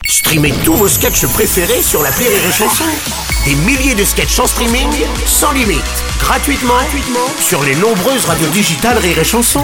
Streamez tous vos sketchs préférés sur l'appli Rire et Chanson. Des milliers de sketchs en streaming, sans limite, gratuitement sur les nombreuses radios digitales Rire et Chanson.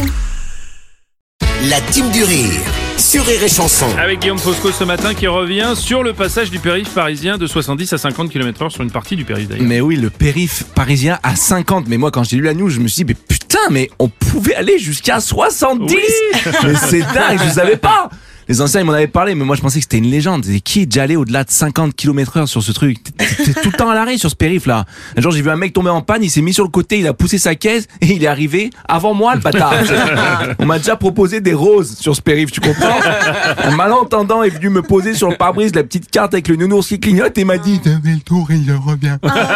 La team du rire sur Rire et Chanson. Avec Guillaume Fosco ce matin qui revient sur le passage du périph' parisien de 70 à 50 km/h sur une partie du périph' d'ailleurs. Mais oui, le périph' parisien à 50. Mais moi, quand j'ai lu la news, je me suis dit, mais putain, mais on pouvait aller jusqu'à 70. Oui. Mais c'est dingue, je savais pas. Les anciens, ils m'en avaient parlé, mais moi, je pensais que c'était une légende. Et qui est déjà allé au-delà de 50 km/h sur ce truc? T'es tout le temps à l'arrêt sur ce périph'-là. Un jour, j'ai vu un mec tomber en panne, il s'est mis sur le côté, il a poussé sa caisse et il est arrivé avant moi, le bâtard. On m'a déjà proposé des roses sur ce périph', tu comprends? Un malentendant est venu me poser sur le pare-brise la petite carte avec le nounours qui clignote et m'a dit, t'as fait le tour et il revient.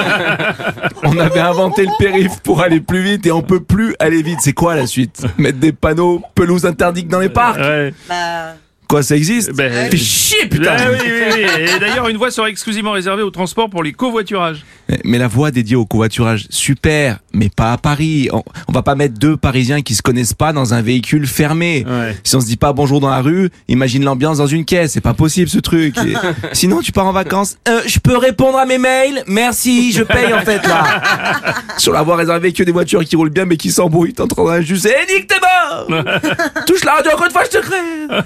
On avait inventé le périph' pour aller plus vite et on peut plus aller vite. C'est quoi la suite? Mettre des panneaux pelouse interdite dans les parcs? Ouais. Quoi, ça existe? Fais chier, putain! Oui. Et d'ailleurs, une voie sera exclusivement réservée au transport pour les covoiturages. Mais la voie dédiée au covoiturage, super, mais pas à Paris. On va pas mettre deux Parisiens qui se connaissent pas dans un véhicule fermé. Ouais. Si on se dit pas bonjour dans la rue, imagine l'ambiance dans une caisse. C'est pas possible, ce truc. Et sinon, tu pars en vacances. Je peux répondre à mes mails? Merci, je paye en fait, là. Sur la voie réservée que des voitures qui roulent bien mais qui s'embrouillent. T'es en train d'injuster. Nique t'es mort! Touche la radio encore une fois, je te crève!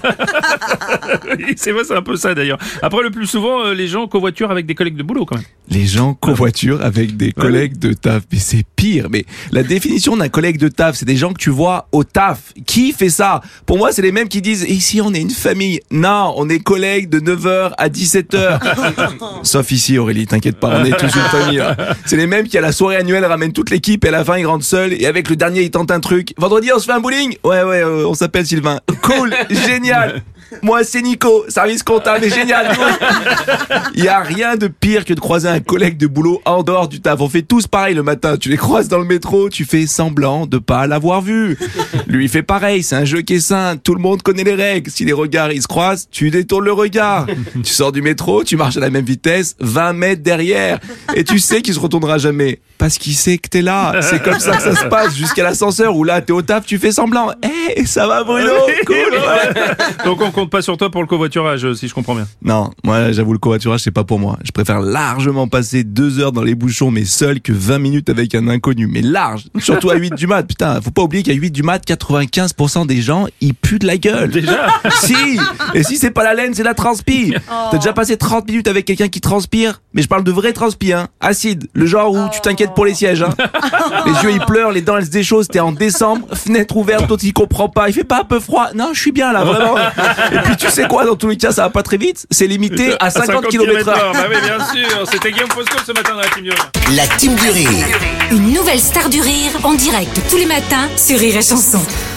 Oui, c'est vrai, c'est un peu ça d'ailleurs. Après, le plus souvent, les gens covoiturent avec des collègues de boulot quand même. Les gens covoiturent avec des collègues de taf. Mais c'est pire. Mais la définition d'un collègue de taf, c'est des gens que tu vois au taf. Qui fait ça? Pour moi, c'est les mêmes qui disent, ici, on est une famille. Non, on est collègues de 9h à 17h. Sauf ici, Aurélie, t'inquiète pas, on est tous une famille, là. C'est les mêmes qui, à la soirée annuelle, ramènent toute l'équipe et à la fin, ils rentrent seuls. Et avec le dernier, ils tentent un truc. Vendredi, on se fait un bowling? Ouais, on s'appelle Sylvain. Cool, génial. Moi, c'est Nico, service comptable, génial. Il y a rien de pire que de croiser un collègue de boulot en dehors du taf. On fait tous pareil le matin. Tu les croises dans le métro, tu fais semblant de pas l'avoir vu. Lui, il fait pareil. C'est un jeu qui est sain. Tout le monde connaît les règles. Si les regards, ils se croisent, tu détournes le regard. Tu sors du métro, tu marches à la même vitesse, 20 mètres derrière. Et tu sais qu'il se retournera jamais. Parce qu'il sait que t'es là. C'est comme ça que ça se passe jusqu'à l'ascenseur où là, t'es au taf, tu fais semblant. Hey, ça va Bruno? Cool. Donc on compte pas sur toi pour le covoiturage, si je comprends bien. Non, moi j'avoue le covoiturage c'est pas pour moi. Je préfère largement passer 2 heures dans les bouchons mais seul que 20 minutes avec un inconnu. Mais large, surtout à 8 du mat. Putain, faut pas oublier qu'à 8 du mat, 95% des gens ils puent de la gueule. Déjà? Si. Et si c'est pas la laine, c'est la transpi. T'as déjà passé 30 minutes avec quelqu'un qui transpire? Mais je parle de vrai transpi, hein. Acide, le genre où tu t'inquiètes pour les sièges, hein. Les yeux ils pleurent, les dents elles se déchaussent, t'es en décembre, fenêtre ouverte, toi tu comprends pas, il fait pas un peu froid? Non, je suis bien là, vraiment. Et puis tu sais quoi, dans tous les cas ça va pas très vite, c'est limité à 50 km/h. Bah oui, bien sûr, c'était Guillaume Fosco ce matin dans la team du rire. La team du rire. Une nouvelle star du rire en direct tous les matins sur Rire et Chanson.